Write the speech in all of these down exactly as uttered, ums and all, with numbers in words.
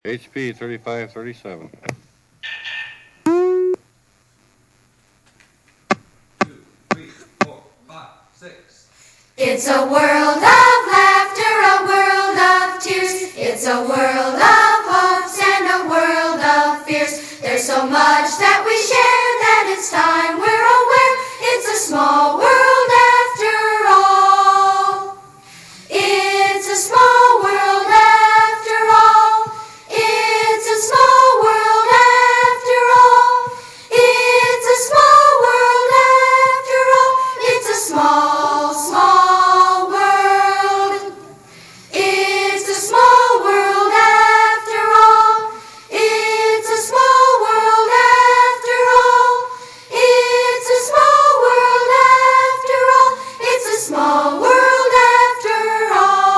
H P thirty-five thirty-seven. Two, three, four, five, six. It's a world of laughter, a world of tears. It's a world of hopes and a world of fears. There's so much that we share that it's time we're aware. It's a small world after all. It's a small world after all. It's a small world after all. It's a small world after all. It's a small, small world. It's a small world after all. It's a small world after all. It's a small world after all. It's a small world after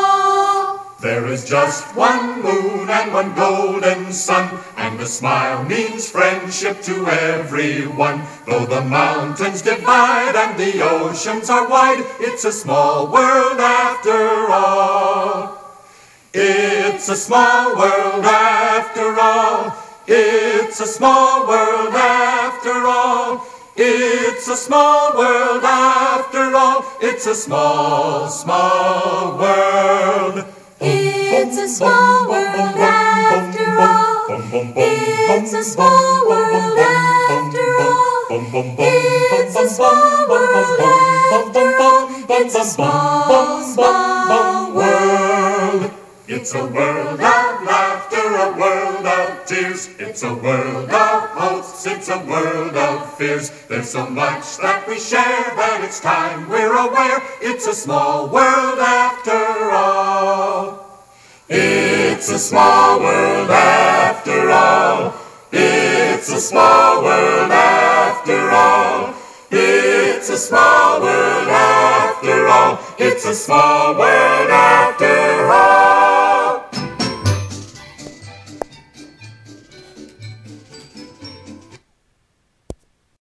all. There is just one moon and one golden sun, and a smile means friendship to everyone. Though the mountains divide and the oceans are wide, it's a small world after all. It's a small world after all. It's a small world after all. It's a small world after all. It's a small, small world. It's a small world after all. It's a small world after all. It's a small world after all. It's a small, small world. It's a world of laughter, a world of tears. It's a world of hopes, it's a world of fears. There's so much that we share that it's time we're aware. It's a small world after all. It's a small world after all. It's a small world after all. It's a small world after all. It's a small world after all.